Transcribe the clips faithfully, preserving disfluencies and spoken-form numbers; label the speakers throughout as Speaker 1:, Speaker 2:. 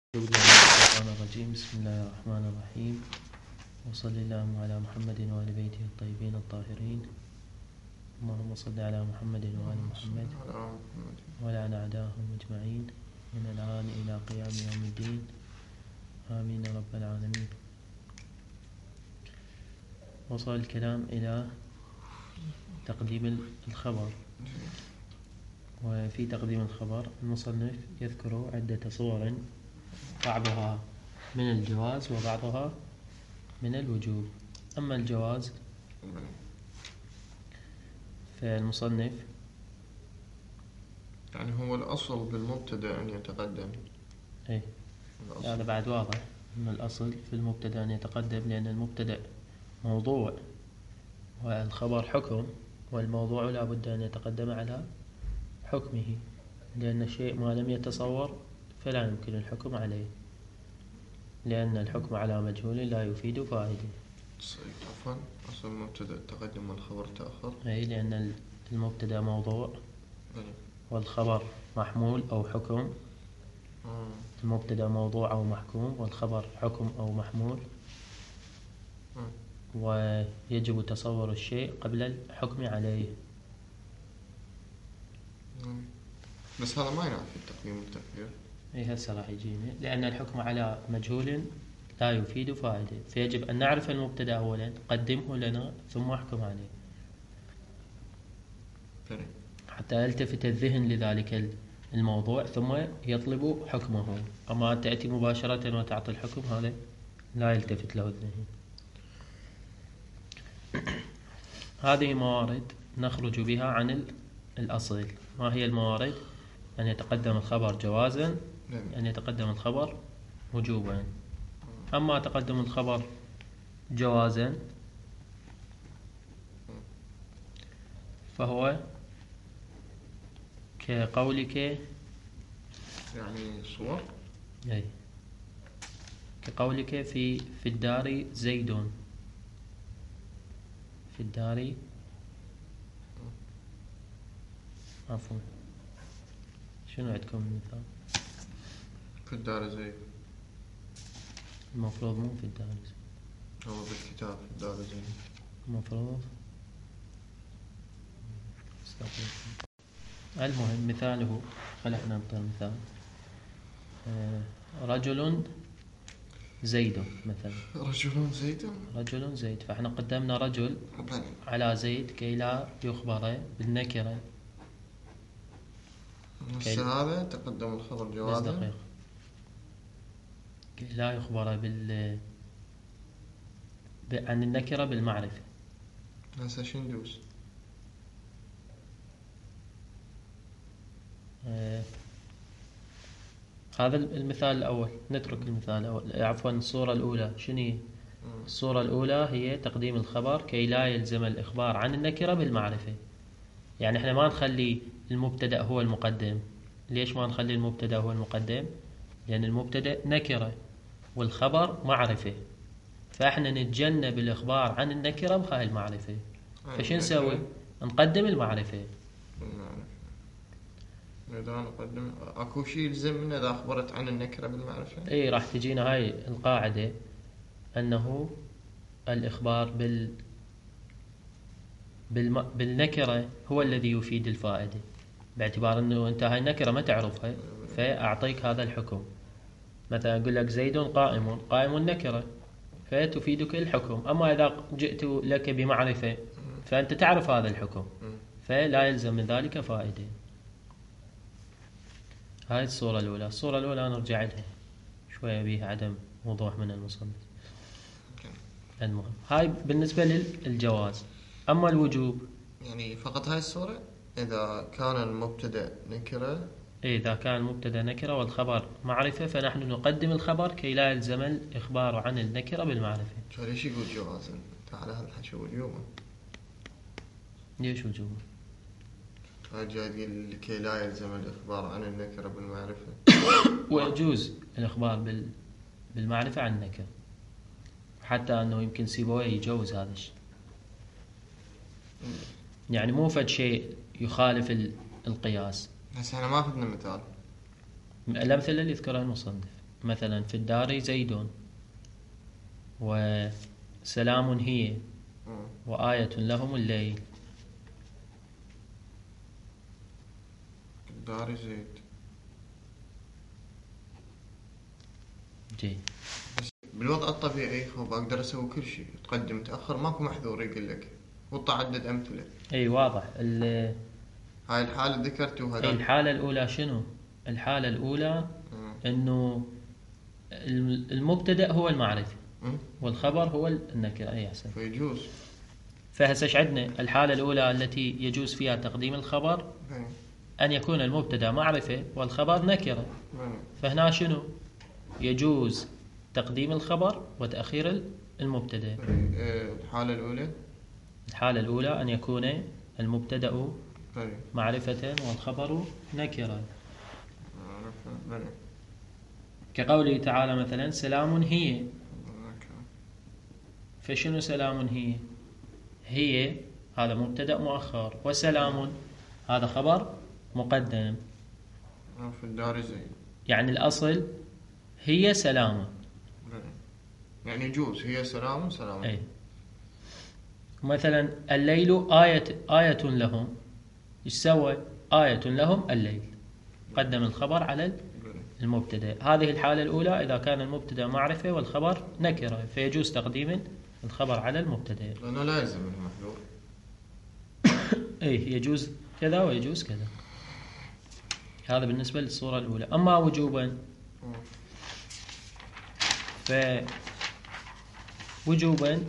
Speaker 1: أعوذ بالله من الشيطان الرجيم. بسم الله الرحمن الرحيم، وصلى اللهم على محمد وآل بيته الطيبين الطاهرين. اللهم صل على محمد وآل محمد وعلى أعداءهم أجمعين من الآن إلى قيام يوم الدين، آمين رب العالمين. وصل الكلام إلى تقديم الخبر، وفي تقديم الخبر المصنف يذكر عدة صور، بعضها من الجواز وبعضها من الوجوب. أما الجواز فالمصنف
Speaker 2: يعني هو الأصل بالمبتدأ أن يتقدم.
Speaker 1: إيه، هذا بعد واضح أن الأصل في المبتدأ أن يتقدم، لأن المبتدأ موضوع والخبر حكم، والموضوع لا بد أن يتقدم على حكمه، لأن الشيء ما لم يتصور فلا يمكن الحكم عليه، لأن الحكم على مجهول لا يفيد فائدة.
Speaker 2: عفوا، أصل المبتدأ تقدم والخبر تأخر.
Speaker 1: أي، لأن المبتدأ موضوع
Speaker 2: أي.
Speaker 1: والخبر محمول أو حكم.
Speaker 2: آه.
Speaker 1: المبتدأ موضوع أو محكوم، والخبر حكم أو محمول.
Speaker 2: آه.
Speaker 1: ويجب تصور الشيء قبل الحكم عليه.
Speaker 2: آه. بس هذا ما ينافي التقديم والتأخير.
Speaker 1: إيه، هسه راح يجيني، لأن الحكم على مجهول لا يفيد فائدة، فيجب أن نعرف المبتدأ أولا، قدمه لنا ثم احكم عليه.
Speaker 2: فري. حتى
Speaker 1: يلتفت الذهن لذلك الموضوع ثم يطلب حكمه. أما تأتي مباشرة وتعطي الحكم، هذا لا يلتفت له الذهن. هذه موارد نخرج بها عن الأصل. ما هي الموارد؟ أن يتقدم الخبر جوازا، أن يتقدم الخبر وجوبا. أما تقدم الخبر جوازا فهو كقولك،
Speaker 2: يعني صور،
Speaker 1: أي كقولك في في الدار زيد، في الدار، عفوا شنو عندكم المثال؟
Speaker 2: في الدار زيد،
Speaker 1: المفروض مو في الدار زيد،
Speaker 2: هو بالكتاب في الدار زيد
Speaker 1: المفروض. المهم مثاله، خلينا نبدأ مثال. رجل زيد مثلا،
Speaker 2: رجل زيد،
Speaker 1: رجل زيد، فاحنا قدمنا رجل على زيد كي لا يخبر بالنكرة.
Speaker 2: هذا تقدم الخبر جوازا
Speaker 1: كي لا يخبر بال عن النكرة بالمعرفة.
Speaker 2: هسه شو ندوس؟
Speaker 1: آه هذا المثال الأول، نترك المثال الأول، عفوا الصورة الأولى. شنو الصورة الأولى؟ هي تقديم الخبر كي لا يلزم الإخبار عن النكرة بالمعرفة. يعني احنا ما نخلي المبتدأ هو المقدم. ليش ما نخلي المبتدأ هو المقدم؟ لأن المبتدأ نكرة والخبر معرفة، فاحنا نتجنب الإخبار عن النكرة بهاي المعرفة. فشو نسوي؟ نقدم المعرفة.
Speaker 2: إذا نقدم أكو شيء يلزم من إذا أخبرت عن النكرة بالمعرفة؟
Speaker 1: إيه، راح تجينا هاي القاعدة، أنه الإخبار بال بالم... بالنكرة هو الذي يفيد الفائدة، باعتبار أنه أنت هاي النكرة ما تعرفها، فأعطيك هذا الحكم. مثلا أقول لك زيد قائم، قائم نكرة فتفيدك الحكم. أما إذا جئت لك بمعرفة فأنت تعرف هذا الحكم، فلا يلزم من ذلك فائدة. هاي الصورة الأولى. الصورة الأولى نرجع لها شوية، بيها عدم وضوح من المصنف. المهم هاي بالنسبة للجواز. أما الوجوب،
Speaker 2: يعني فقط هاي الصورة إذا كان المبتدأ نكرة.
Speaker 1: إذا كان المبتدأ نكرة والخبر معرفة، فنحن نقدم الخبر كي لا يلزم الإخبار عن النكرة بالمعرفة.
Speaker 2: فليش يقول جوازا؟ تعال هذا الحكي وجوبا.
Speaker 1: ليش وجوبا؟
Speaker 2: جاي يقول كي لا يلزم الإخبار عن النكرة بالمعرفة.
Speaker 1: ويجوز الإخبار بال بالمعرفة عن النكرة، حتى أنه يمكن سيبويه يجوز هذا الشيء. يعني مو فد شيء يخالف القياس.
Speaker 2: بس احنا ما أخذنا مثال.
Speaker 1: الأمثلة اللي يذكرها المصنف مثلا في الدار زيد، وسلام هي،
Speaker 2: مم.
Speaker 1: وآية لهم الليل.
Speaker 2: الدار زيد.
Speaker 1: جي.
Speaker 2: بس بالوضع الطبيعي هو بقدر اسوي كل شيء، تقدم تاخر ماكو محذور يقول لك، وتعدد امثله.
Speaker 1: اي واضح. ال-
Speaker 2: هاي الحاله ذكرتوها
Speaker 1: اي
Speaker 2: هذا.
Speaker 1: الحالة الأولى شنو؟ الحالة الأولى
Speaker 2: مم.
Speaker 1: انه الم- المبتدأ هو المعرفة
Speaker 2: مم.
Speaker 1: والخبر هو النكرة. اي احسن.
Speaker 2: فيجوز.
Speaker 1: فهسه ايش عندنا؟ الحالة الأولى التي يجوز فيها تقديم الخبر
Speaker 2: مم.
Speaker 1: أن يكون المبتدأ معرفة والخبر نكرة.
Speaker 2: مم.
Speaker 1: فهنا شنو؟ يجوز تقديم الخبر وتأخير المبتدأ.
Speaker 2: إيه، الحاله الاولى.
Speaker 1: الحالة الأولى أن يكون المبتدأ
Speaker 2: طيب.
Speaker 1: معرفة والخبر نكرة،
Speaker 2: معرفة. مم.
Speaker 1: كقوله تعالى مثلا سلام هي.
Speaker 2: نكرة.
Speaker 1: فشنو سلام هي؟ هي هذا مبتدأ مؤخر، وسلام هذا خبر مقدم.
Speaker 2: في الدار زيد.
Speaker 1: يعني الأصل هي سلام.
Speaker 2: مم. يعني يجوز هي سلام سلام.
Speaker 1: أي. مثلا الليل آية آية لهم، ايش سوى؟ آية لهم الليل، قدم الخبر على المبتدأ. هذه الحالة الأولى إذا كان المبتدأ معرفة والخبر نكرة، فيجوز تقديم الخبر على المبتدأ.
Speaker 2: لأنه لا يلزم المحذور.
Speaker 1: أي يجوز كذا ويجوز كذا. هذا بالنسبة للصورة الأولى. أما وجوبا، فوجوبا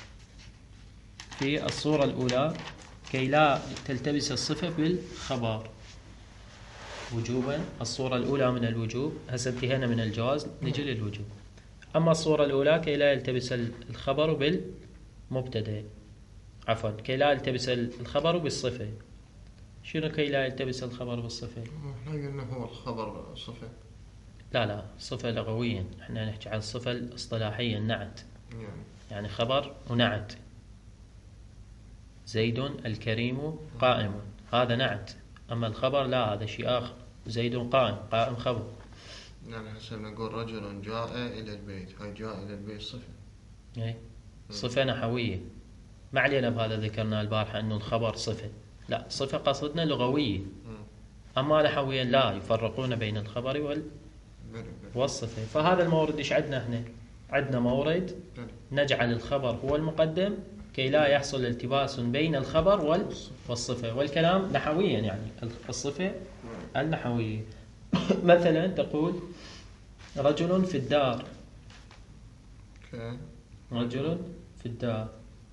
Speaker 1: في الصورة الأولى كي لا تلتبس الصفة بالخبر. وجوبا الصورة الأولى من الوجوب. هسه انتهينا من الجواز، نجي للوجوب. أما الصورة الأولى كي لا يلتبس الخبر بالمبتدأ، عفوا كي لا يلتبس الخبر بالصفة. شنو كي لا يلتبس الخبر بالصفة؟
Speaker 2: احنا قلنا هو الخبر صفة.
Speaker 1: لا لا، صفة لغويا، احنا نحكي عن الصفة الاصطلاحية النعت.
Speaker 2: يعني
Speaker 1: يعني خبر ونعت. زيد الكريم قائم، هذا نعت. أما الخبر لا، هذا شيء آخر. زيد قائم، قائم خبر.
Speaker 2: يعني هسه نقول رجل جاء إلى البيت، هاي جاء إلى البيت صفة.
Speaker 1: أي صفة نحوية. ما علينا بهذا، ذكرنا البارحة أنه الخبر صفة. لا، صفة قصدنا لغوية. أما نحويا لا، يفرقون بين الخبر وال... والصفة. فهذا المورد إيش عندنا هنا؟ عندنا مورد نجعل الخبر هو المقدم كي لا يحصل التباس بين الخبر وال... والصفة. والكلام نحويا، يعني الصفة النحوية. مثلا تقول رجل في الدار. رجل في الدار.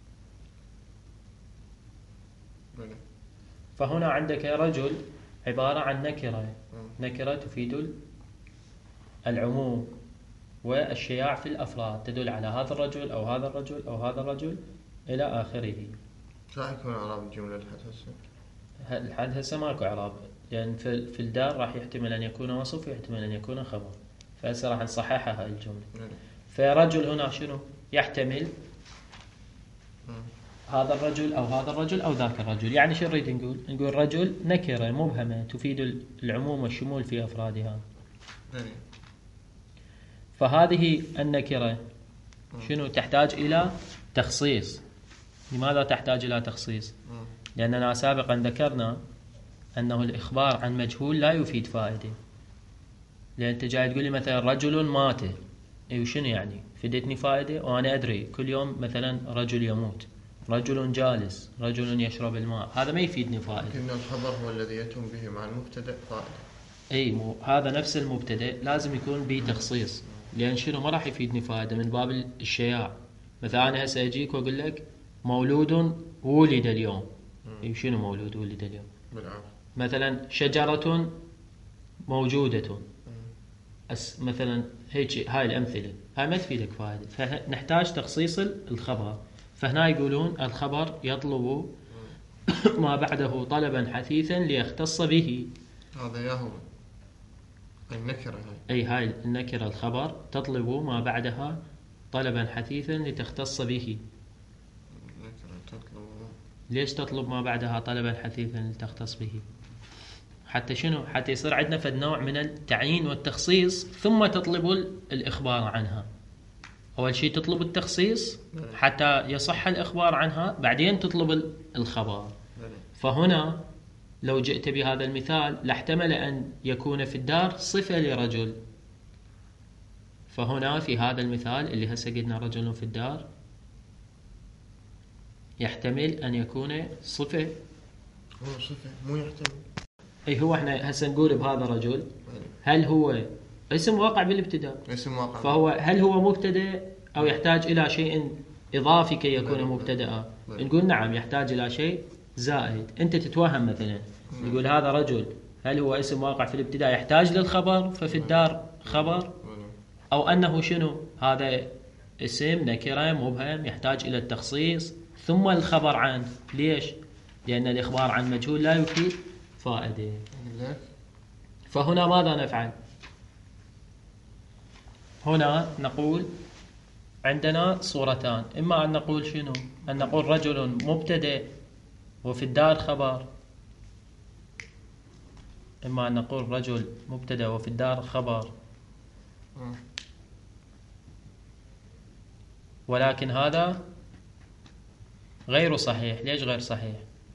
Speaker 1: فهنا عندك رجل عبارة عن نكرة. نكرة تفيد العموم والشياع في الأفراد، تدل على هذا الرجل أو هذا الرجل أو هذا الرجل إلى آخره.
Speaker 2: شو راح يكون إعراب الجملة لحد هسه؟
Speaker 1: لحد هسه ماكو إعراب، لأن في في الدار راح يحتمل أن يكون وصف ويحتمل أن يكون خبر. فهسه راح نصححها هاي الجملة. فرجل هنا شنو؟ يحتمل هذا الرجل أو هذا الرجل أو ذاك الرجل. يعني شو نريد نقول؟ نقول رجل نكرة مبهمة تفيد العموم والشمول في أفرادها. فهذه النكرة شنو؟ تحتاج إلى تخصيص. لماذا تحتاج إلى تخصيص؟ لأننا سابقا ذكرنا أنه الإخبار عن مجهول لا يفيد فائدة. لأن أنت جاي تقول لي مثلا رجل مات، أي وشنو يعني؟ فدتني فائدة؟ وأنا أدري كل يوم مثلا رجل يموت، رجل جالس، رجل يشرب الماء، هذا ما يفيدني فائدة.
Speaker 2: لكن الخبر هو الذي يتم به مع المبتدأ فائدة.
Speaker 1: أي مو هذا نفس المبتدأ لازم يكون به تخصيص، لأن شنو ما راح يفيدني فائدة من باب الشياع. مثلا أنا هسه أجيك وأقول لك مولود ولد اليوم. أي شنو مولود ولد اليوم؟
Speaker 2: بالعكس.
Speaker 1: مثلا شجرة موجودة. أس مثلا هيك، هاي الأمثلة هاي ما تفيدك فائدة، فنحتاج تخصيص الخبر. فهنا يقولون الخبر يطلب ما بعده طلبا حثيثا ليختص به.
Speaker 2: هذا يا هو النكرة هاي.
Speaker 1: أي هاي النكرة الخبر تطلب ما بعدها طلبا حثيثا لتختص به.
Speaker 2: النكرة تطلب.
Speaker 1: ليش تطلب ما بعدها طلبا حثيثا لتختص به؟ حتى شنو؟ حتى يصير عندنا فد نوع من التعيين والتخصيص، ثم تطلب الإخبار عنها. أول شيء تطلب التخصيص حتى يصح الإخبار عنها، بعدين تطلب الخبر. فهنا لو جئت بهذا المثال لاحتمل أن يكون في الدار صفة لرجل. فهنا في هذا المثال اللي هسه قلنا رجل في الدار، يحتمل أن يكون صفة.
Speaker 2: هو صفة مو يحتمل.
Speaker 1: أي هو احنا هسه نقول بهذا رجل هل هو اسم واقع بالابتداء؟
Speaker 2: اسم واقع.
Speaker 1: فهو هل هو مبتدأ أو يحتاج إلى شيء إضافي كي يكون مبتدأ؟ نقول نعم يحتاج إلى شيء زائد. أنت تتوهم مثلا نقول هذا رجل هل هو اسم واقع في الابتداء يحتاج للخبر ففي الدار خبر، أو أنه شنو هذا اسم نكرة مبهم يحتاج إلى التخصيص ثم الخبر عنه. ليش؟ لأن الإخبار عن مجهول لا يفيد فائدة. فهنا ماذا نفعل؟ هنا نقول عندنا صورتان، إما أن نقول شنو؟ أن نقول رجل مبتدأ وفي الدار خبر، إما أن نقول رجل مبتدأ وفي الدار خبر، ولكن هذا غير صحيح. ليش غير صحيح؟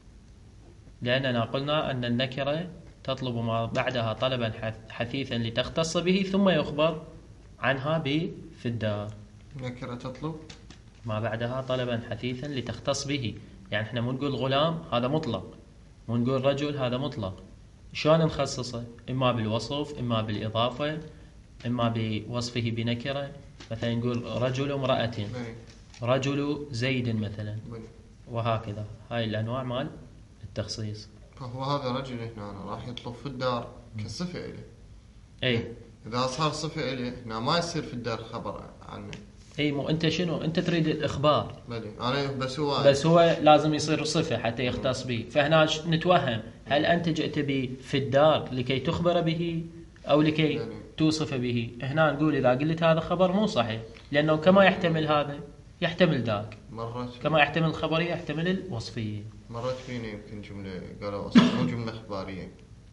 Speaker 1: لأننا قلنا أن النكرة تطلب ما بعدها طلبا حثيثا لتختص به ثم يخبر عنها ب في الدار.
Speaker 2: نكرة تطلب
Speaker 1: ما بعدها طلبا حثيثا لتختص به، يعني احنا مو نقول غلام هذا مطلق، مو نقول رجل هذا مطلق. شلون نخصصه؟ إما بالوصف، إما بالإضافة، إما بوصفه بنكرة. مثلا نقول رجل امرأة، رجل زيد مثلا، وهكذا. هاي الأنواع مال التخصيص.
Speaker 2: فهو هذا رجل هنا راح يطلب في الدار كصفة إليه.
Speaker 1: أي
Speaker 2: إذا صار صفة إليه هنا ما يصير في الدار خبر عنه.
Speaker 1: أي مو أنت شنو؟ أنت تريد الإخبار.
Speaker 2: بلي أنا بس هو
Speaker 1: بس هو لازم يصير صفة حتى يختص به. فهنا نتوهم هل أنت جئت به في الدار لكي تخبر به أو لكي بلي. توصف به. هنا نقول إذا قلت هذا خبر مو صحيح، لأنه كما يحتمل هذا يحتمل ذاك، كما يحتمل الخبرية يحتمل الوصفية.
Speaker 2: مرت فيني يمكن جملة قالوا وصف مو جملة إخبارية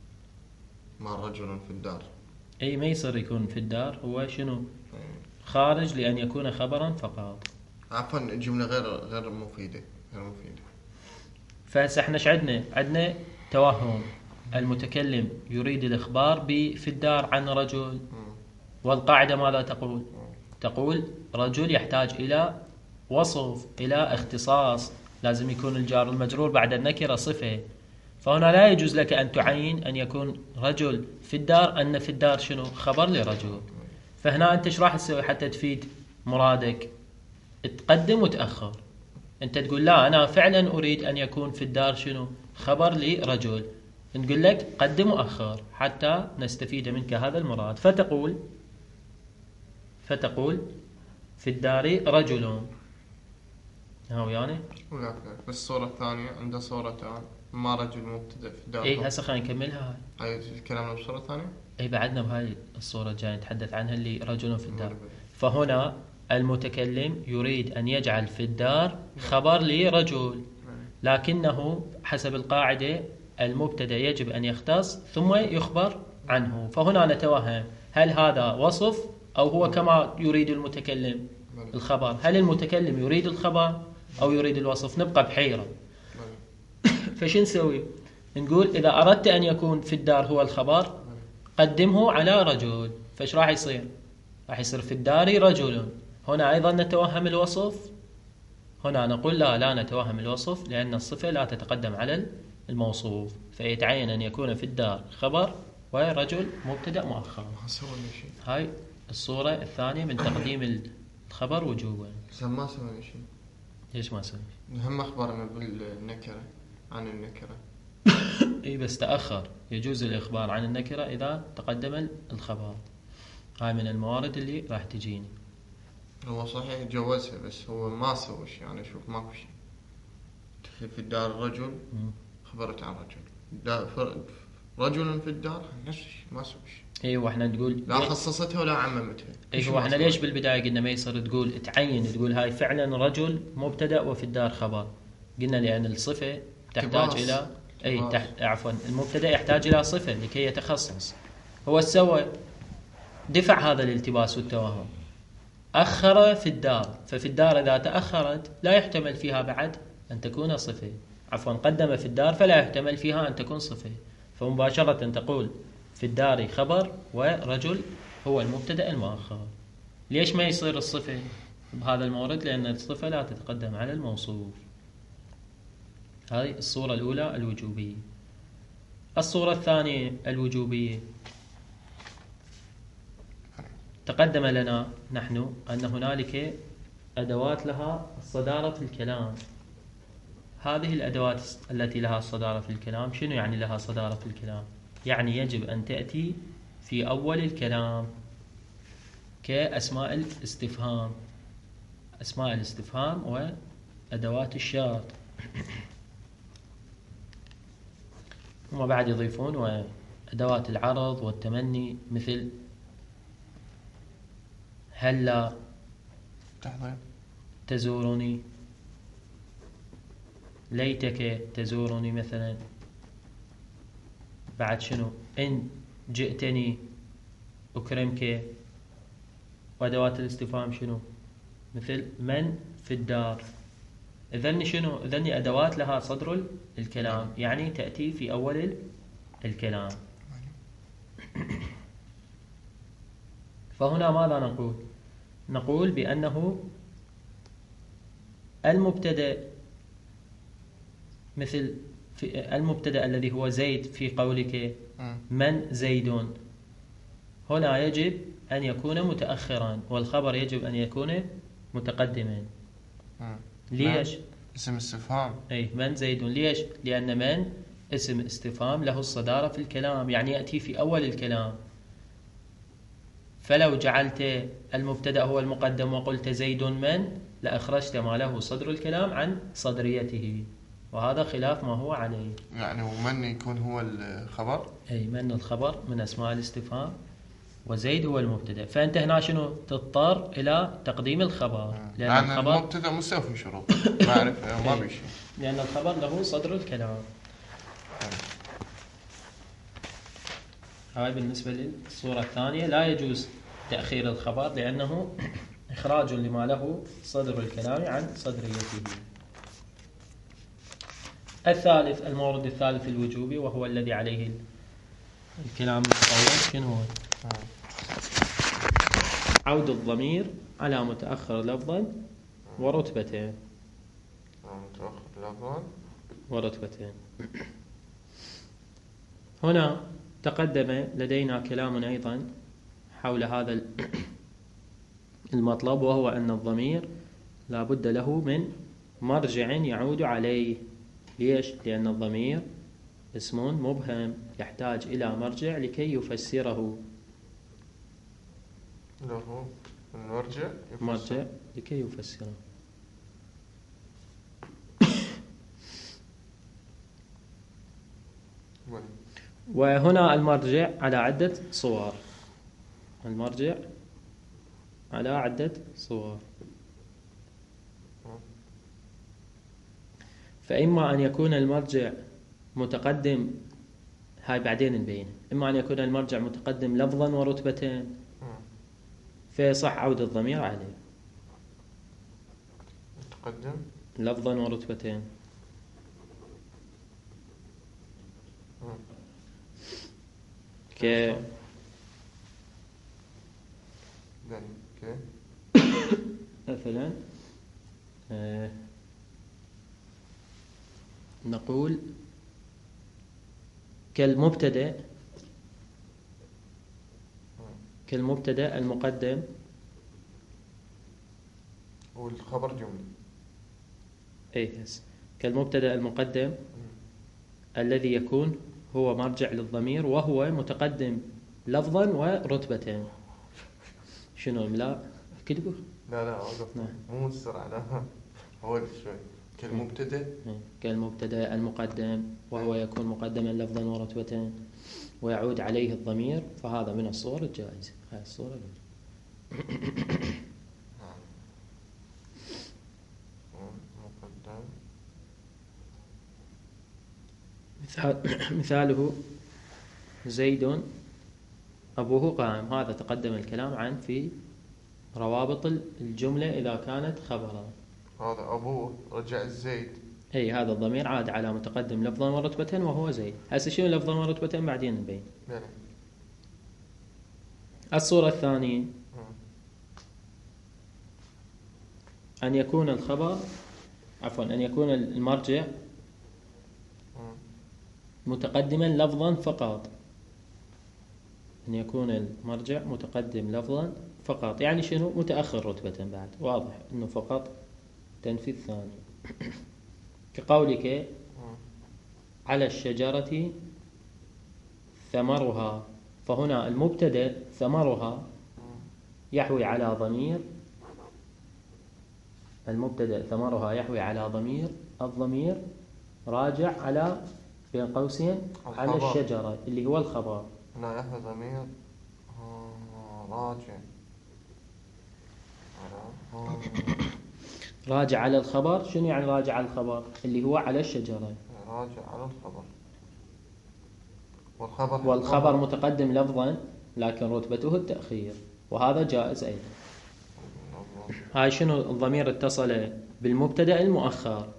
Speaker 2: ما رجل في الدار.
Speaker 1: أي ما يصير يكون في الدار، هو شنو خارج لأن يكون خبرا فقط.
Speaker 2: عفوا جملة غير غير مفيدة غير مفيدة.
Speaker 1: فهسه احنا ايش عندنا؟ عندنا توهم المتكلم يريد الإخبار ب في الدار عن رجل، والقاعدة ماذا تقول؟ تقول رجل يحتاج إلى وصف، إلى اختصاص، لازم يكون الجار المجرور بعد النكرة صفة. فهنا لا يجوز لك أن تعين أن يكون رجل في الدار أن في الدار شنو خبر لرجل. فهنا أنت ايش راح تسوي حتى تفيد مرادك؟ تقدم وتأخر. أنت تقول لا أنا فعلا أريد أن يكون في الدار شنو خبر لرجل، نقول لك قدم وأخر حتى نستفيد منك هذا المراد. فتقول فتقول في الدار رجل. هو يعني
Speaker 2: ولكن بس الصورة الثانية عنده صورتان، ما رجل مبتدأ في الدار.
Speaker 1: اي هسه خلينا نكملها.
Speaker 2: هاي الكلام بالصورة الثانية.
Speaker 1: اي بعدنا بهاي الصورة الجاية نتحدث عنها اللي رجل في الدار. فهنا المتكلم يريد أن يجعل في الدار خبر لرجل، لكنه حسب القاعدة المبتدأ يجب أن يختص ثم يخبر عنه. فهنا نتوهم هل هذا وصف أو هو كما يريد المتكلم الخبر؟ هل المتكلم يريد الخبر أو يريد الوصف؟ نبقى بحيرة. فش نسوي؟ نقول إذا أردت أن يكون في الدار هو الخبر قدمه على رجل. فش راح يصير؟ راح يصير في الدار رجل. هنا أيضا نتوهم الوصف. هنا نقول لا لا نتوهم الوصف، لأن الصفة لا تتقدم على الموصوف، فيتعين أن يكون في الدار خبر ورجل مبتدأ مؤخر. هاي الصورة الثانية من تقديم الخبر وجوبا.
Speaker 2: ما سوينا شيء.
Speaker 1: ليش ما سوينا شيء؟
Speaker 2: هم أخبرنا بالنكرة عن النكرة.
Speaker 1: اي بس تأخر. يجوز الإخبار عن النكرة إذا تقدم الخبر. هاي من الموارد اللي راح تجيني.
Speaker 2: هو صحيح جوزها بس هو ما سوى شيء. يعني شوف ماكو شيء. تخيل في الدار رجل خبرت عن رجل، رجل في الدار نفس الشيء ما سوى شيء.
Speaker 1: ايوه احنا نقول
Speaker 2: لا خصصتها ولا عممتها.
Speaker 1: ايوه احنا ليش بالبدايه قلنا ما يصير تقول تعين تقول هاي فعلا رجل مبتدا وفي الدار خبر؟ قلنا لان الصفه تحتاج الى أي
Speaker 2: خلاص.
Speaker 1: تحت عفوا المبتدأ يحتاج إلى صفة لكي يتخصص. هو سوى دفع هذا الالتباس والتوهم، أخر في الدار، ففي الدار إذا تأخرت لا يحتمل فيها بعد أن تكون صفة، عفوا قدم في الدار فلا يحتمل فيها أن تكون صفة، فمباشرة تقول في الدار خبر ورجل هو المبتدأ المؤخر. ليش ما يصير الصفة بهذا المورد؟ لأن الصفة لا تتقدم على الموصوف. هذه الصورة الأولى الوجوبية. الصورة الثانية الوجوبية، تقدم لنا نحن أن هنالك أدوات لها الصدارة في الكلام. هذه الأدوات التي لها الصدارة في الكلام، شنو يعني لها صدارة في الكلام؟ يعني يجب أن تأتي في أول الكلام، كأسماء الاستفهام، أسماء الاستفهام وأدوات الشرط. وما بعد يضيفون وأدوات العرض والتمني، مثل هلا تزورني، ليتك تزورني مثلا. بعد شنو؟ إن جئتني أكرمك. وأدوات الاستفهام شنو؟ مثل من في الدار. إذن شنو؟ إذن أدوات لها صدر الكلام، يعني تأتي في أول الكلام. فهنا ماذا نقول؟ نقول بأنه المبتدأ، مثل في المبتدأ الذي هو زيد في قولك من زيد، هنا يجب أن يكون متأخرا، والخبر يجب أن يكون متقدما. ليش؟
Speaker 2: اسم استفهام.
Speaker 1: أي من زيد. ليش؟ لأن من اسم استفهام له الصدارة في الكلام، يعني يأتي في أول الكلام. فلو جعلت المبتدأ هو المقدم وقلت زيد من، لأخرجت ما له صدر الكلام عن صدريته، وهذا خلاف ما هو عليه.
Speaker 2: يعني ومن يكون هو الخبر؟
Speaker 1: أي من الخبر من أسماء الاستفهام، وزيد هو المبتدأ. فأنت هنا شنو تضطر إلى تقديم الخبر، لأن
Speaker 2: يعني
Speaker 1: الخبر
Speaker 2: المبتدأ مستوفي شروط معرفة ما بيشي،
Speaker 1: لأن الخبر له صدر الكلام. هاي بالنسبة للصورة الثانية، لا يجوز تأخير الخبر لأنه إخراج لما له صدر الكلام عن صدريته. الثالث، المورد الثالث الوجوبي، وهو الذي عليه الكلام المطول، شنو هو؟ عود الضمير على متأخر لفظا ورتبتين.
Speaker 2: متأخر لفظا
Speaker 1: ورتبتين. هنا تقدم لدينا كلام أيضا حول هذا المطلب، وهو أن الضمير لا بد له من مرجع يعود عليه. ليش؟ لأن الضمير اسم مبهم يحتاج إلى مرجع لكي يفسره.
Speaker 2: له مرجع
Speaker 1: مرجع لكي يفسره. وهنا المرجع على عدة صور. المرجع على عدة صور. فإما أن يكون المرجع متقدم، هاي بعدين نبين، إما أن يكون المرجع متقدم لفظا ورتبتين، فيصح عود الضمير عليه.
Speaker 2: متقدم
Speaker 1: لفظا ورتبتين. ك مثلا آه نقول كالمبتدأ، كالمبتدأ المقدم
Speaker 2: والخبر جملة.
Speaker 1: اي يس كالمبتدأ المقدم الذي يكون هو مرجع للضمير وهو متقدم لفظا ورتبة. شنو املاء كتبه؟
Speaker 2: لا لا اوقف، مو مستر على هو شوي. كالمبتدأ
Speaker 1: كالمبتدأ المقدم وهو يكون مقدما لفظا ورتبة ويعود عليه الضمير، فهذا من الصور الجائزة. هاي الصورة مثاله زيد أبوه قائم. هذا تقدم الكلام عن في روابط الجملة إذا كانت خبرا.
Speaker 2: هذا أبوه رجع الزيد.
Speaker 1: أي هذا الضمير عاد على متقدم لفظا ورتبة وهو زيد. هسه شنو لفظا ورتبة بعدين نبين.
Speaker 2: يعني.
Speaker 1: الصورة الثانية أن يكون الخبر عفوا أن يكون المرجع متقدما لفظا فقط. أن يكون المرجع متقدم لفظا فقط، يعني شنو؟ متأخر رتبة بعد. واضح أنه فقط تنفيذ ثاني. كقولك على الشجرة ثمرها، فهنا المبتدأ ثمرها يحوي على ضمير. المبتدأ ثمرها يحوي على ضمير، الضمير راجع على بين قوسين على الشجرة اللي هو الخبر.
Speaker 2: لا يحوي ضمير راجع على
Speaker 1: راجع على الخبر. شنو يعني راجع على الخبر؟ اللي هو على الشجرة.
Speaker 2: راجع على الخبر. والخبر
Speaker 1: والخبر متقدم لفظا لكن رتبته التأخير، وهذا جائز أيضا. هاي شنو؟ الضمير اتصل بالمبتدأ المؤخر.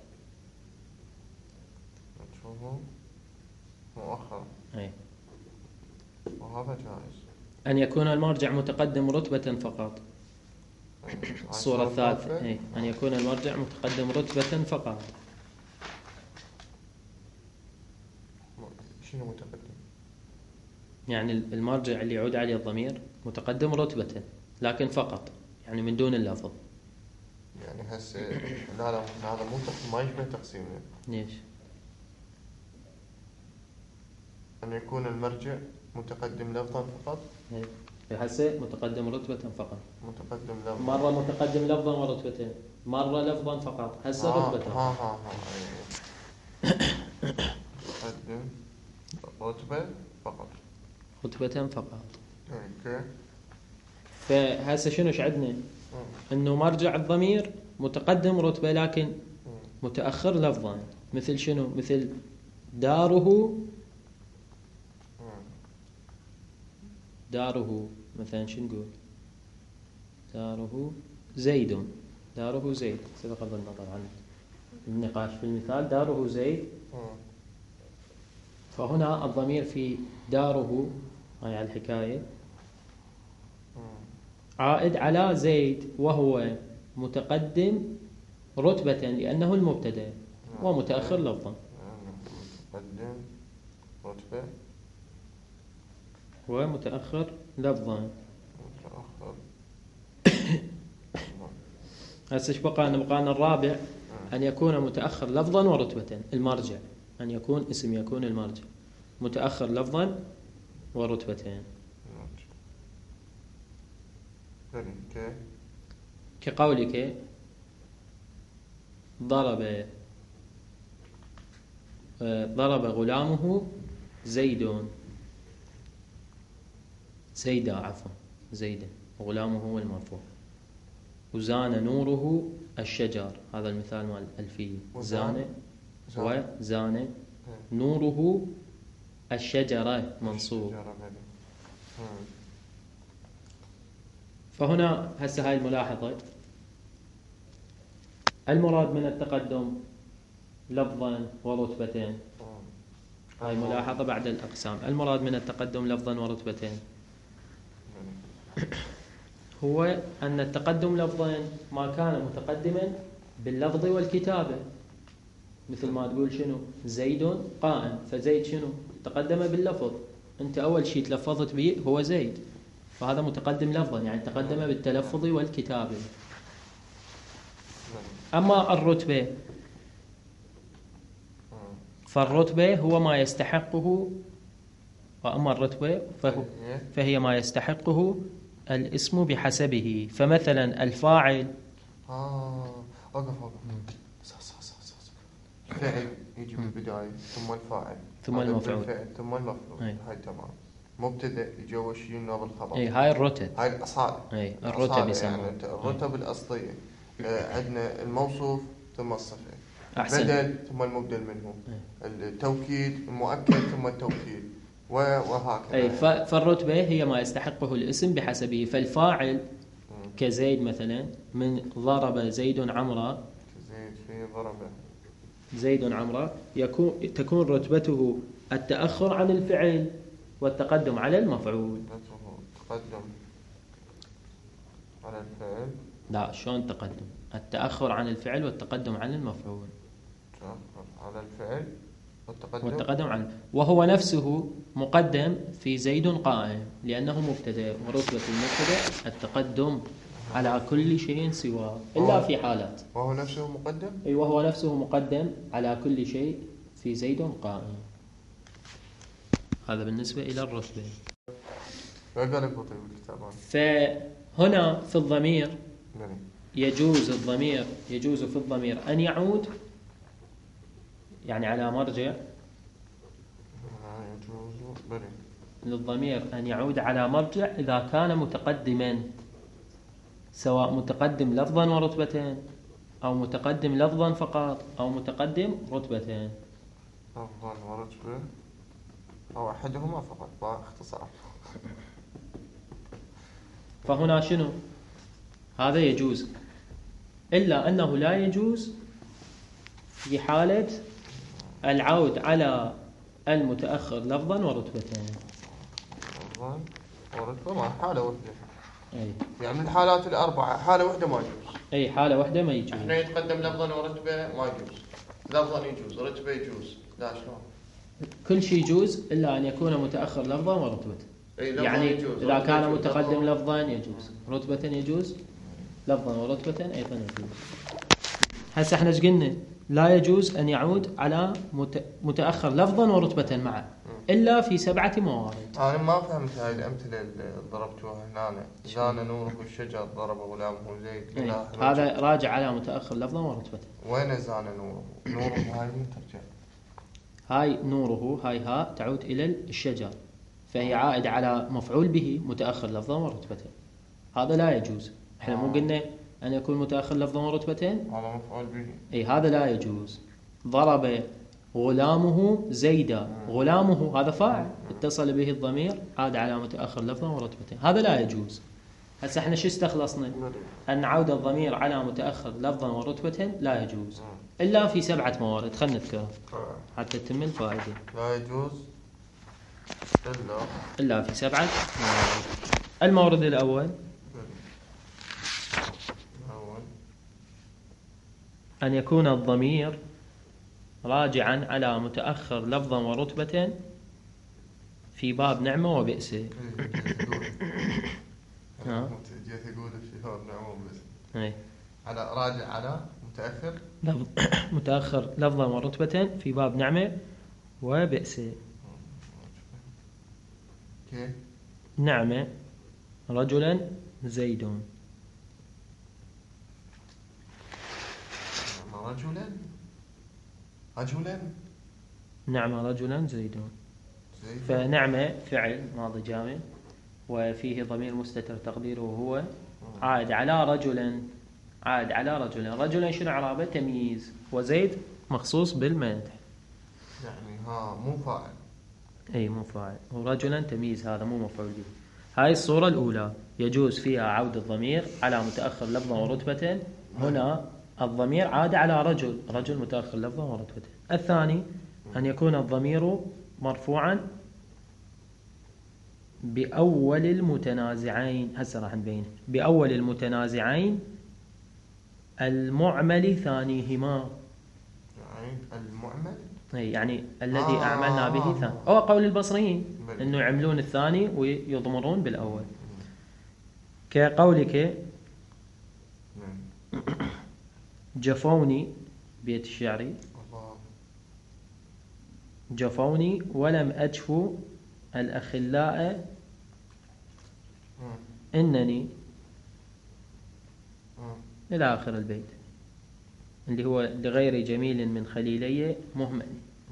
Speaker 2: مؤخر.
Speaker 1: أي.
Speaker 2: وهذا جائز.
Speaker 1: أن يكون المرجع متقدم رتبة فقط. الصورة الثالثة أي. أن يكون المرجع متقدم رتبة فقط.
Speaker 2: شنو متقدم؟
Speaker 1: يعني المرجع اللي يعود عليه الضمير متقدم رتبة لكن فقط، يعني من دون اللفظ.
Speaker 2: يعني هسه لا لا هذا مو ما يشبه تقسيم.
Speaker 1: ليش؟
Speaker 2: أن يكون المرجع متقدم لفظا فقط.
Speaker 1: إيه. هسه متقدم رتبة فقط.
Speaker 2: متقدم لفظا.
Speaker 1: مرة متقدم لفظا ورتبتين، مرة لفظا فقط، هسه
Speaker 2: آه
Speaker 1: رتبة.
Speaker 2: ها ها ها متقدم رتبة فقط.
Speaker 1: رتبة فقط.
Speaker 2: اوكي.
Speaker 1: فهسه شنو ايش عندنا؟ انه مرجع الضمير متقدم رتبة لكن متأخر لفظا. مثل شنو؟ مثل داره. داره مثلا شنو نقول؟ داره زيد. داره زيد بغض النظر عن النقاش في المثال. داره زيد، فهنا الضمير في داره هاي على الحكاية عائد على زيد وهو متقدم رتبة لأنه المبتدأ ومتأخر لفظا.
Speaker 2: متقدم رتبة
Speaker 1: ومتأخر لفظا.
Speaker 2: متأخر.
Speaker 1: هسه ايش بقى؟ بقى الرابع أن يكون متأخر لفظا ورتبة. المرجع أن يكون اسم يكون المرجع متأخر لفظا ورتبتين. كقولك ضرب ضرب غلامه زيد. زيدا عفوا زيدا، غلامه هو المرفوع. وزان نوره الشجر، هذا المثال مال الألفية. زان وزان نوره الشجرة منصوب. فهنا هسه هاي الملاحظة. المراد من التقدم لفظا ورتبتين. هاي ملاحظة بعد الأقسام. المراد من التقدم لفظا ورتبتين هو أن التقدم لفظا ما كان متقدما باللفظ والكتابة. مثل ما تقول شنو؟ زيد قائم، فزيد شنو؟ تقدم باللفظ. أنت أول شيء تلفظت به هو زيد، فهذا متقدم لفظا يعني تقدم بالتلفظ والكتابة. أما الرتبة فالرتبة هو ما يستحقه، وأما الرتبة فهي ما يستحقه الاسم بحسبه. فمثلا الفاعل
Speaker 2: آه وقف وقف الفعل يجي بالبداية ثم الفاعل
Speaker 1: ثم المفعول
Speaker 2: ثم المفعول. هاي تمام. مبتدأ يجي أول شيء نائب الخبر.
Speaker 1: اي هاي الرتب.
Speaker 2: هاي الأصالة.
Speaker 1: اي الرتب يسمى.
Speaker 2: يعني الرتب الأصلية. آه عندنا الموصوف ثم الصفة.
Speaker 1: أحسن.
Speaker 2: البدل ثم المبدل منه، التوكيد المؤكد ثم التوكيد وهكذا.
Speaker 1: أي فالرتبة هي ما يستحقه الاسم بحسبه. فالفاعل كزيد مثلا، من ضرب زيد عمرا،
Speaker 2: زيد في ضرب
Speaker 1: زيد عمرا، يكون تكون رتبته التأخر عن الفعل والتقدم على المفعول.
Speaker 2: تقدم على الفعل.
Speaker 1: لا، شلون تقدم؟ التأخر عن الفعل والتقدم على المفعول.
Speaker 2: تأخر على الفعل والتقدم
Speaker 1: والتقدم عن، وهو نفسه مقدم في زيد قائم لأنه مبتدأ، ورتبة المبتدأ التقدم على كل شيء سواه إلا في حالات.
Speaker 2: وهو نفسه مقدم؟
Speaker 1: أي وهو نفسه مقدم على كل شيء في زيد قائم. هذا بالنسبة إلى الرتبة. فهنا في الضمير يجوز الضمير يجوز في الضمير أن يعود يعني على مرجع، للضمير أن يعود على مرجع إذا كان متقدما، سواء متقدم لفظا ورتبتين أو متقدم لفظا فقط أو متقدم رتبتين.
Speaker 2: لفظا ورتبة أو أحدهما فقط باختصار.
Speaker 1: فهنا شنو؟ هذا يجوز، إلا أنه لا يجوز في حالة العود على المتأخر لفظا ورتبتين.
Speaker 2: لفظا ورتبة ما حالة واحدة.
Speaker 1: أي.
Speaker 2: يعني من الحالات الأربعة حالة واحدة ما يجوز.
Speaker 1: أي حالة واحدة ما يجوز.
Speaker 2: إحنا يتقدم لفظا ورتبة ما يجوز، لفظا يجوز، رتبة يجوز، لا شلون؟
Speaker 1: كل شيء يجوز إلا أن يكون متأخر لفظا ورتبة. يعني
Speaker 2: يجوز.
Speaker 1: إذا كان متقدم لفظا يجوز، رتبة يجوز، لفظا ورتبة أيضا يجوز. هسه احنا ايش قلنا؟ لا يجوز أن يعود على متأخر لفظا ورتبة معا إلا في سبعة موارد.
Speaker 2: أنا ما فهمت هاي الأمثلة اللي ضربتوها هنا. زان نوره الشجر ضرب غلامه زيد.
Speaker 1: ايه. هذا راجع على متأخر لفظا ورتبة.
Speaker 2: وين زان نوره؟ نوره هاي من ترجع؟
Speaker 1: هاي نوره، هاي ها تعود إلى الشجر، فهي عائدة على مفعول به متأخر لفظا ورتبة. هذا لا يجوز. احنا مو قلنا أن يكون متأخر لفظا ورتبتين؟
Speaker 2: هذا مفعول به.
Speaker 1: اي هذا لا يجوز. ضرب غلامه زيدا، غلامه هذا فاعل اتصل به الضمير عاد على متأخر لفظا ورتبتين، هذا لا يجوز. هسه احنا شو استخلصنا؟ أن عود الضمير على متأخر لفظا ورتبة لا يجوز إلا في سبعة موارد. خلنا نذكرها حتى تتم الفائدة.
Speaker 2: لا يجوز إلا
Speaker 1: إلا في سبعة موارد. المورد الأول أن يكون الضمير راجعا على متأخر لفظا ورتبة في باب نعمة وبئس.
Speaker 2: ها جيت أقول في باب نعمة وبئس.
Speaker 1: إيه.
Speaker 2: على راجع على متأخر
Speaker 1: لفظ متأخر لفظا ورتبة في باب نعمة وبئس.
Speaker 2: كيف؟
Speaker 1: نعمة رجلا زيد.
Speaker 2: رجلا رجلا
Speaker 1: نعم رجلا زيد. فنعمة فعل ماضي جامع وفيه ضمير مستتر تقديره هو عائد على رجلا، عائد على رجلا. رجلا شنو اعرابه؟ تمييز، وزيد مخصوص بالمدح.
Speaker 2: يعني ها مو فاعل.
Speaker 1: اي مو فاعل، ورجلا تمييز هذا مو مفعول به. هاي الصورة الأولى يجوز فيها عود الضمير على متأخر لفظا ورتبة. هنا الضمير عاد على رجل، رجل متأخر لفظا ورتبة. الثاني أن يكون الضمير مرفوعا بأول المتنازعين. هسه راح نبين بأول المتنازعين المعمل ثانيهما.
Speaker 2: يعني المعمل
Speaker 1: أي يعني الذي
Speaker 2: آه
Speaker 1: أعملنا به ثاني، هو قول البصريين أنه يعملون الثاني ويضمرون بالأول. كقولك جفوني بيت الشعري، جفوني ولم أجفو الأخلاء إنني إلى آخر البيت، اللي هو لغير جميل من خليلي مهمل.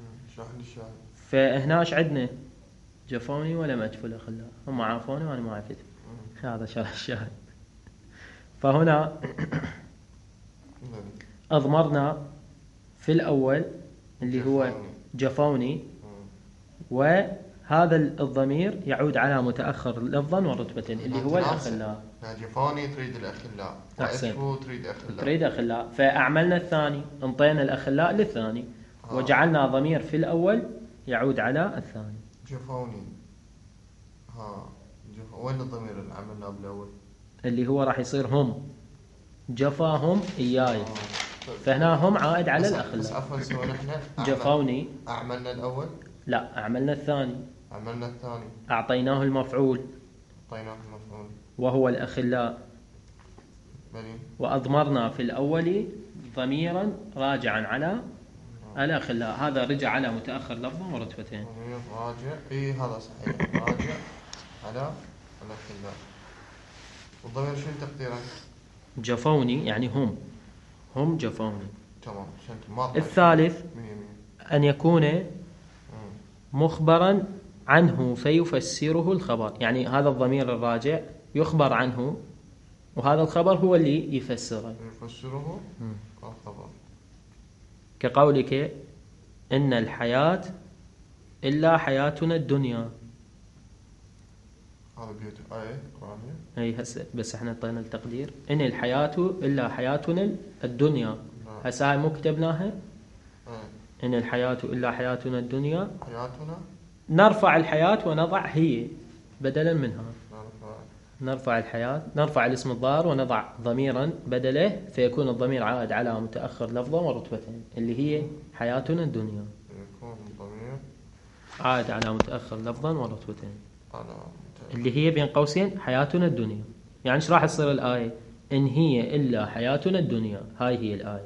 Speaker 1: فهناش عندنا جفوني ولم أجفو الأخلاء، هم عافوني وأنا ما عفت. هذا شرح الشاهد. فهنا أضمرنا في الأول اللي هو
Speaker 2: جفوني.
Speaker 1: جفوني،
Speaker 2: مم.
Speaker 1: وهذا الضمير يعود على متأخر لفظا ورتبة اللي هو
Speaker 2: متناسق.
Speaker 1: الأخلاء.
Speaker 2: جفوني تريد الأخلاء،
Speaker 1: أحسن.
Speaker 2: وأشفو تريد أخلاء.
Speaker 1: تريد أخلاء، فأعملنا الثاني، انطينا الأخلاء للثاني،
Speaker 2: آه.
Speaker 1: وجعلنا ضمير في الأول يعود على الثاني.
Speaker 2: جفوني. ها جف... وين الضمير اللي عملناه بالأول؟
Speaker 1: اللي هو راح يصير هم، جفاهم إياي،
Speaker 2: آه.
Speaker 1: فهنا هم عائد على
Speaker 2: بس- بس
Speaker 1: الأخلاء.
Speaker 2: عفوا سوينا احنا أعمل-
Speaker 1: جفوني،
Speaker 2: أعملنا الأول،
Speaker 1: لا أعملنا الثاني،
Speaker 2: عملنا الثاني،
Speaker 1: أعطيناه المفعول
Speaker 2: أعطيناه المفعول.
Speaker 1: وهو الأخلاء،
Speaker 2: بلي.
Speaker 1: وأضمرنا في الأول ضميرا راجعا على الأخلاء. هذا رجع على متأخر لفظا ورتبتين.
Speaker 2: ضمير راجع، اي هذا صحيح، راجع على الأخلاء. والضمير شنو تقديره؟
Speaker 1: جفوني يعني هم، هم جفوني.
Speaker 2: تمام، عشان ما طلع.
Speaker 1: الثالث
Speaker 2: مية مية.
Speaker 1: أن يكون
Speaker 2: مم.
Speaker 1: مخبرا عنه فيفسره الخبر، يعني هذا الضمير الراجع يخبر عنه، وهذا الخبر هو اللي يفسره.
Speaker 2: يفسره الخبر.
Speaker 1: كقولك إن الحياة إلا حياتنا الدنيا.
Speaker 2: هذا بيوت آية قرآنية.
Speaker 1: أي هسه بس احنا اعطينا التقدير إن الحياة إلا حياتنا الدنيا.
Speaker 2: نعم.
Speaker 1: هسه هاي مو كتبناها
Speaker 2: إيه.
Speaker 1: إن الحياة إلا حياتنا الدنيا،
Speaker 2: حياتنا.
Speaker 1: نرفع الحياة ونضع هي بدلا منها.
Speaker 2: نرفع.
Speaker 1: نرفع الحياة، نرفع الاسم الظاهر ونضع ضميرا بدله، فيكون الضمير عائد على متأخر لفظا ورتبتين اللي هي حياتنا الدنيا،
Speaker 2: يكون الضمير
Speaker 1: عائد على متأخر لفظا ورتبتين
Speaker 2: على متأخر.
Speaker 1: اللي هي بين قوسين حياتنا الدنيا. يعني ايش راح تصير الآية؟ إن هي إلا حياتنا الدنيا، هاي هي الآية.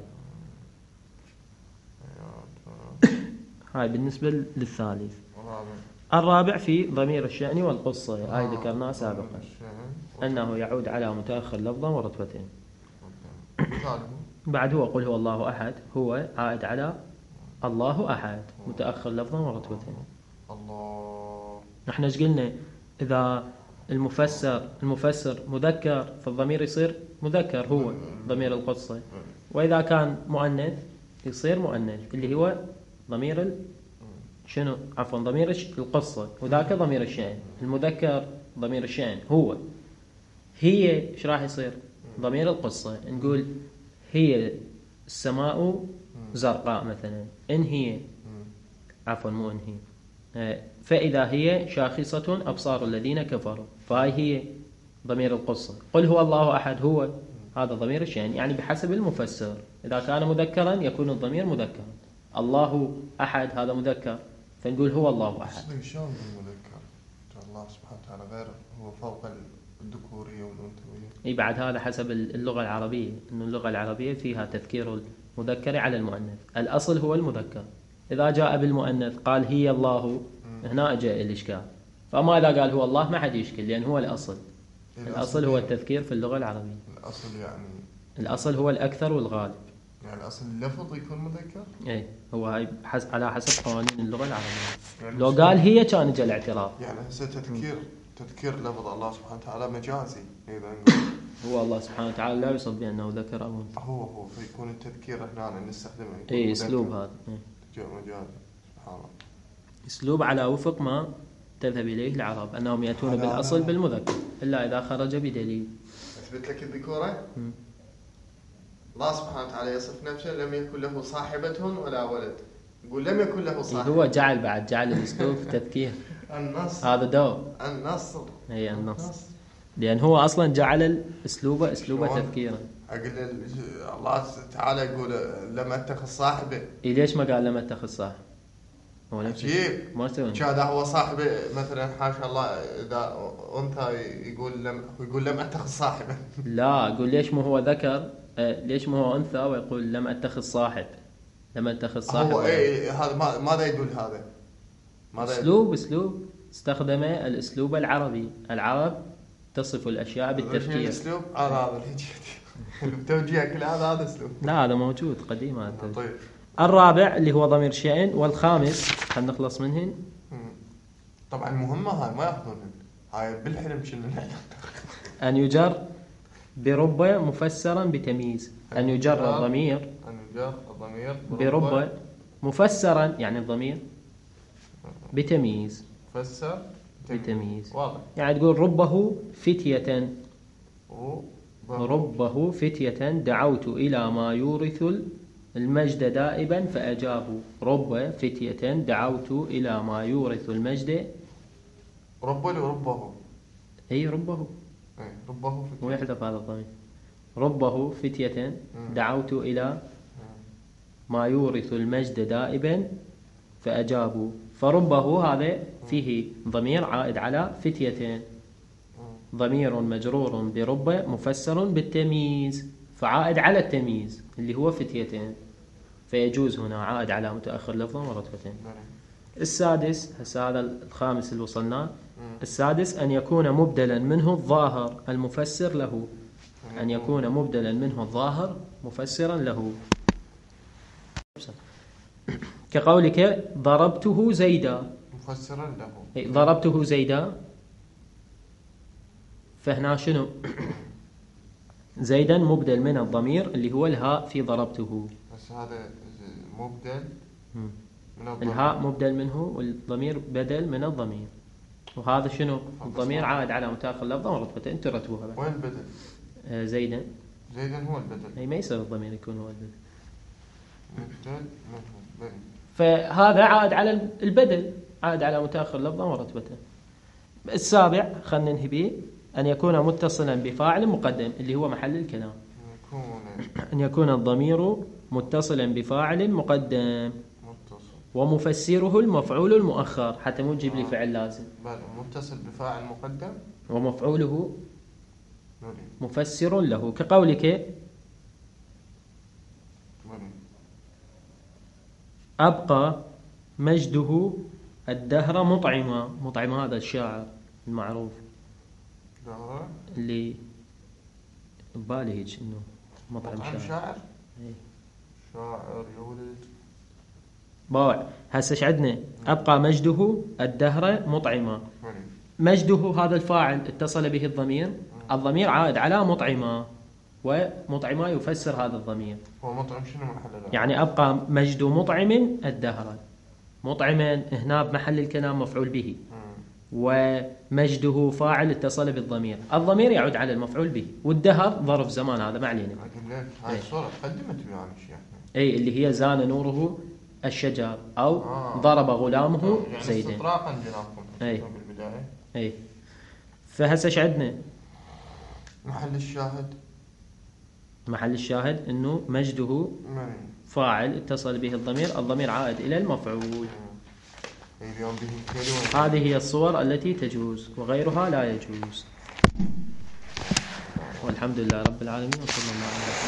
Speaker 2: حياتنا.
Speaker 1: هاي بالنسبة للثالث.
Speaker 2: الرابع.
Speaker 1: الرابع في ضمير الشأن والقصة، هاي
Speaker 2: آه،
Speaker 1: ذكرناها
Speaker 2: ضمير
Speaker 1: سابقا،
Speaker 2: الشأن.
Speaker 1: أنه يعود على متأخر لفظا ورتبتين.
Speaker 2: مثاله.
Speaker 1: بعد هو قل هو الله أحد، هو عائد على الله أحد متأخر لفظا ورتبتين.
Speaker 2: الله.
Speaker 1: نحن ايش قلنا؟ إذا المفسر المفسر مذكر فالضمير يصير مذكر، هو ضمير القصة، وإذا كان مؤنث يصير مؤنث اللي هو ضمير ال... شنو عفوا ضمير الش- القصة، وذاك ضمير الشأن. المذكر ضمير الشأن هو، هي ايش راح يصير؟ ضمير القصة. نقول هي السماء زرقاء مثلا، إن هي عفوا مو إن هي آه، فإذا هي شاخصة أبصار الذين كفروا، فهاي هي ضمير القصة. قل هو الله أحد، هو هذا ضمير الشأن، يعني بحسب المفسر، إذا كان مذكرا يكون الضمير مذكرا. الله أحد هذا مذكر، فنقول هو الله أحد.
Speaker 2: أصلي شلون بالمذكر؟ الله سبحانه وتعالى غير، هو فوق الذكورية والأنثوية.
Speaker 1: اي بعد هذا حسب اللغة العربية، انه اللغة العربية فيها تذكير المذكر على المؤنث، الأصل هو المذكر. إذا جاء بالمؤنث قال هي الله، هنا جاء الإشكال. فأما إذا قال هو الله ما حد يشكل، لأن هو الأصل. الأصل هو التذكير في اللغة العربية.
Speaker 2: الأصل يعني
Speaker 1: الأصل هو الأكثر والغالب.
Speaker 2: يعني الأصل اللفظ يكون مذكر؟
Speaker 1: اي هو هاي حس... على حسب قوانين اللغة العربية.
Speaker 2: يعني
Speaker 1: لو قال هي كان اجى الاعتراض.
Speaker 2: يعني هسه تذكير تذكير لفظ الله سبحانه وتعالى مجازي إذا نقول.
Speaker 1: هو الله سبحانه وتعالى لا يوصف بأنه ذكر أو أنثى.
Speaker 2: هو هو فيكون التذكير هنا نستخدمه يكون
Speaker 1: اي
Speaker 2: مذكر.
Speaker 1: اسلوب هذا إيه.
Speaker 2: جاء مجازي. سبحان الله.
Speaker 1: اسلوب على وفق ما تذهب إليه العرب، أنهم يأتون
Speaker 2: هذا-
Speaker 1: بالأصل بالمذكر إلا إذا خرج بدليل.
Speaker 2: أثبت لك الذكورة.
Speaker 1: مم.
Speaker 2: الله سبحانه وتعالى يصف نفسه لم يكن له صاحبة ولا ولد. يقول لم يكن له
Speaker 1: إيه
Speaker 2: صاحبة.
Speaker 1: هو جعل بعد جعل الأسلوب تذكير،
Speaker 2: النصر.
Speaker 1: هذا دو
Speaker 2: النصر.
Speaker 1: هي النص، لأن هو أصلا جعل الأسلوب أسلوب
Speaker 2: شلون؟
Speaker 1: تذكيرا.
Speaker 2: أقول الله تعالى يقول لم أتخذ صاحبة.
Speaker 1: إيه ليش ما قال لم أتخذ صاحب؟ هو نفسه
Speaker 2: عجيب.
Speaker 1: ما سوى.
Speaker 2: هذا هو صاحبه مثلا حاشا الله إذا أنثى يقول لم يقول لم أتخذ صاحبة.
Speaker 1: لا أقول ليش مو هو ذكر، آه ليش مو هو أنثى ويقول لم أتخذ صاحب، لم أتخذ صاحب.
Speaker 2: هو إيه هذا ما ماذا يدل هذا؟ ماذا يدل؟
Speaker 1: أسلوب أسلوب استخدم الأسلوب العربي. العرب تصف الأشياء بالتفكير.
Speaker 2: الأسلوب هذا هذا اللي جيت. التوجيه كل هذا هذا أسلوب.
Speaker 1: لا هذا موجود قديم هذا.
Speaker 2: طيب.
Speaker 1: الرابع اللي هو ضمير شأن، والخامس خلينا نخلص منهن.
Speaker 2: مم. طبعا مهمة هاي ما ياخذونها. هاي بالحلم شنو
Speaker 1: أن يجر برب مفسرا بتمييز. أن يجر الضمير
Speaker 2: أن يجر الضمير
Speaker 1: برب مفسرا يعني الضمير بتمييز
Speaker 2: مفسر
Speaker 1: بتمييز.
Speaker 2: واضح.
Speaker 1: يعني تقول ربه فتية
Speaker 2: ربه,
Speaker 1: ربه فتية دعوت إلى ما يورث المجد دائبا فأجابوا. رب فتية دعوت إلى ما يورث المجد.
Speaker 2: ربه ولا ربه؟
Speaker 1: أي ربه.
Speaker 2: أي ربه فتية.
Speaker 1: ويحذف هذا الضمير. ربه فتية دعوت إلى ما يورث المجد دائبا فأجابوا. فربه هذا فيه ضمير عائد على فتية، ضمير مجرور برب مفسر بالتمييز فعائد على التمييز اللي هو فتيتين، فيجوز هنا عائد على متأخر لفظا ورتبتين. السادس، هسه هذا الخامس اللي وصلنا. السادس أن يكون مبدلا منه الظاهر المفسر له. أن يكون مبدلا منه الظاهر مفسرا له، كقولك ضربته زيدا
Speaker 2: مفسرا له.
Speaker 1: ضربته زيدا، فهنا شنو؟ زيدا مبدل من الضمير اللي هو الهاء في ضربته.
Speaker 2: بس هذا مبدل من الضمير. الهاء
Speaker 1: مبدل منه والضمير بدل من الضمير. وهذا شنو؟ الضمير عائد على متأخر لفظا ورتبته. انتوا رتبوها بقى.
Speaker 2: وين البدل؟
Speaker 1: آه زيدا.
Speaker 2: زيدا هو البدل.
Speaker 1: اي ما يصير الضمير يكون هو البدل.
Speaker 2: مبدل منه.
Speaker 1: فهذا عائد على البدل، عائد على متأخر لفظا ورتبته. السابع خلينا ننهي به. أن يكون متصلا بفاعل مقدم اللي هو محل الكلام. أن يكون الضمير متصلا بفاعل مقدم
Speaker 2: متصل
Speaker 1: ومفسره المفعول المؤخر، حتى مو تجيب لي فعل لازم.
Speaker 2: متصل بفاعل مقدم
Speaker 1: ومفعوله مفسر له، كقولك أبقى مجده الدهر مطعما. مطعم هذا الشاعر المعروف
Speaker 2: دهر
Speaker 1: اللي ببالي هيك انه مطعم, مطعم شاعر,
Speaker 2: شاعر. ايه شاعر يولد
Speaker 1: باوع. هسه ايش عندنا؟ ابقى مجده الدهر مطعما. مجده هذا الفاعل اتصل به الضمير. الضمير عائد على مطعما، ومطعما يفسر هذا الضمير.
Speaker 2: هو مطعم شنو محل؟
Speaker 1: يعني ابقى مجد مطعم الدهر. مطعما هنا بمحل الكلام مفعول به، ومجده فاعل اتصل بالضمير. الضمير يعود على المفعول به، والدهر ظرف زمان. هذا ما علينا.
Speaker 2: هاي الصورة قدمت بها الشيء.
Speaker 1: اي اللي هي زان نوره الشجر او آه. ضرب غلامه
Speaker 2: يعني
Speaker 1: زيدا.
Speaker 2: استطراقا جنابكم
Speaker 1: اي
Speaker 2: بالبداية.
Speaker 1: اي فهسه ايش عندنا؟
Speaker 2: محل الشاهد. محل
Speaker 1: الشاهد انه مجده فاعل اتصل به الضمير. الضمير عائد الى المفعول. هذه هي الصور التي تجوز وغيرها لا يجوز. والحمد لله رب العالمين وصلى الله عليه وسلم.